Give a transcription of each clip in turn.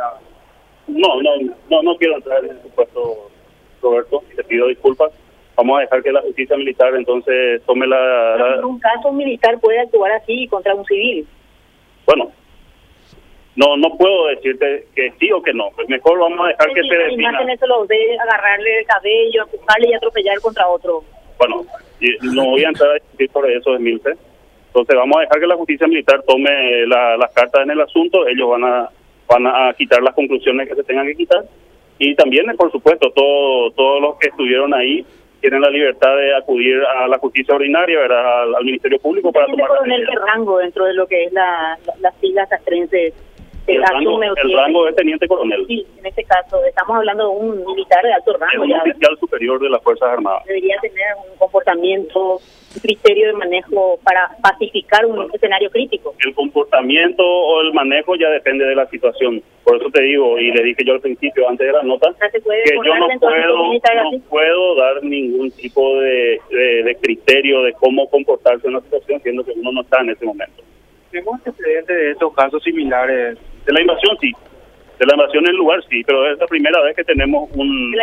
No quiero entrar en ese supuesto, Roberto, y te pido disculpas. Vamos a dejar que la justicia militar entonces tome En un caso militar puede actuar así contra un civil. Bueno, no puedo decirte que sí o que no. Pues mejor vamos a dejar que se defina. Imágenes se los ve agarrarle el cabello, empujarle y atropellar contra otro. Bueno, no voy a entrar a discutir sobre eso, Emilce. Entonces vamos a dejar que la justicia militar tome las cartas en el asunto. Ellos van a quitar las conclusiones que se tengan que quitar. Y también, por supuesto, todos los que estuvieron ahí tienen la libertad de acudir a la justicia ordinaria, ¿verdad? Al Ministerio Público para tomar coronel, ¿qué rango dentro de lo que es las siglas castrenses? El rango es teniente coronel. Sí, en este caso estamos hablando de un militar de alto rango. Es un oficial superior de las Fuerzas Armadas. Debería tener un comportamiento, un criterio de manejo para pacificar un escenario crítico. El comportamiento o el manejo ya depende de la situación. Por eso te digo, y le dije yo al principio, antes de la nota, que yo no puedo dar ningún tipo de criterio de cómo comportarse en una situación, siendo que uno no está en ese momento. ¿Tenemos antecedentes de estos casos similares? De la invasión sí, de la invasión en el lugar sí, pero es la primera vez que tenemos un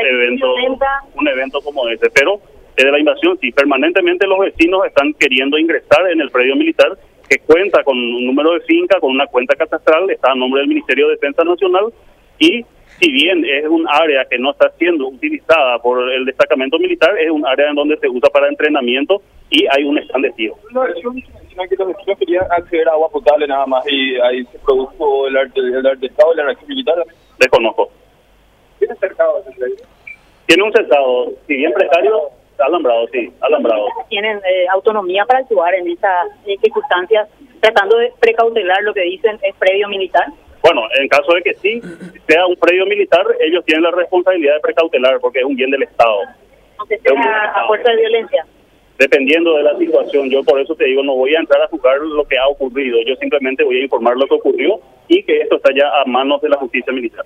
evento como ese. Pero de la invasión sí, permanentemente los vecinos están queriendo ingresar en el predio militar, que cuenta con un número de finca, con una cuenta catastral, está a nombre del Ministerio de Defensa Nacional, y si bien es un área que no está siendo utilizada por el destacamento militar, es un área en donde se usa para entrenamiento y hay un stand de tiro. Que los vecinos querían acceder a agua potable nada más y ahí se produjo el estado de la reacción militar. Desconozco. ¿Tiene cercado? Tiene un cercado, si bien precario, alambrado, sí, alambrado. Tienen autonomía para actuar en esas circunstancias, tratando de precautelar lo que dicen es predio militar. Bueno, en caso de que sí sea un predio militar, ellos tienen la responsabilidad de precautelar porque es un bien del Estado. Aunque sea a fuerza de violencia. Dependiendo de la situación, yo por eso te digo, no voy a entrar a juzgar lo que ha ocurrido, yo simplemente voy a informar lo que ocurrió y que esto está ya a manos de la justicia militar.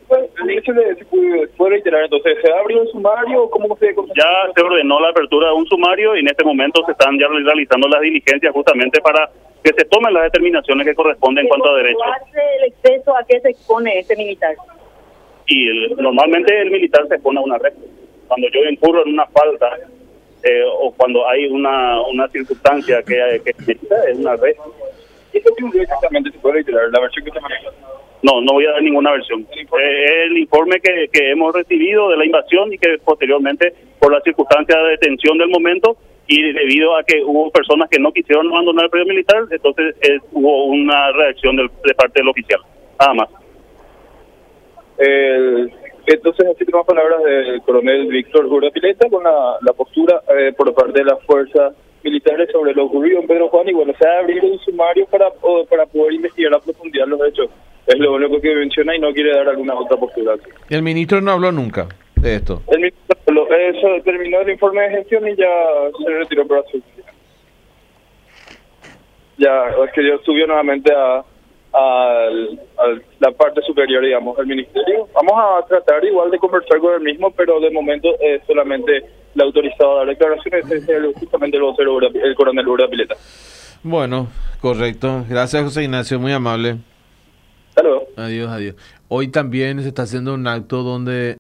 ¿Se puede reiterar entonces? ¿Se abrió un sumario? ¿Cómo se...? Ya se ordenó la apertura de un sumario y en este momento se están ya realizando las diligencias justamente para que se tomen las determinaciones que corresponden en cuanto a derechos. ¿El exceso a qué se expone este militar? Y normalmente el militar se expone a un arresto. Cuando yo incurro en una falta... o cuando hay una circunstancia que necesita, es una red. ¿Qué se ocurrió exactamente? ¿Se puede reiterar la versión que se maneja? No voy a dar ninguna versión. El informe que hemos recibido de la invasión y que posteriormente, por la circunstancia de detención del momento y debido a que hubo personas que no quisieron abandonar el predio militar, entonces hubo una reacción de parte del oficial. Nada más. Entonces, así tenemos palabras del coronel Víctor Urdapilleta con la postura por parte de las fuerzas militares sobre lo ocurrido en Pedro Juan, y bueno, se ha abierto un sumario para poder investigar a profundidad los hechos. Es lo único que menciona y no quiere dar alguna otra postura. El ministro no habló nunca de esto. El ministro terminó el informe de gestión y ya se retiró por su. Ya es que yo subió nuevamente a la parte superior, digamos, del ministerio. Vamos a tratar igual de conversar con el mismo, pero de momento solamente la autorizado a dar declaraciones es justamente el vocero, el coronel Urdapilleta. Bueno, correcto. Gracias, José Ignacio, muy amable. Hasta luego. Adiós. Hoy también se está haciendo un acto donde